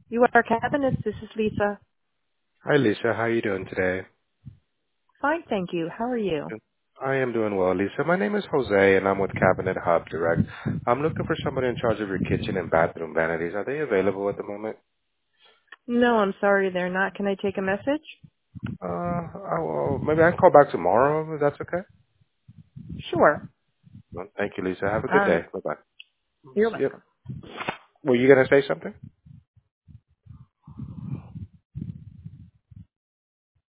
You are cabinets. This is Lisa. Hi, Lisa. How are you doing today? Fine, thank you. How are you? I am doing well, Lisa. My name is Jose, and I'm with Cabinet Hub Direct. I'm looking for somebody in charge of your kitchen and bathroom vanities. Are they available at the moment? No, I'm sorry they're not. Can I take a message? Maybe I can call back tomorrow, if that's okay. Sure. Well, thank you, Lisa. Have a All good day. right. Bye-bye. You're Yep. welcome. Were you going to say something?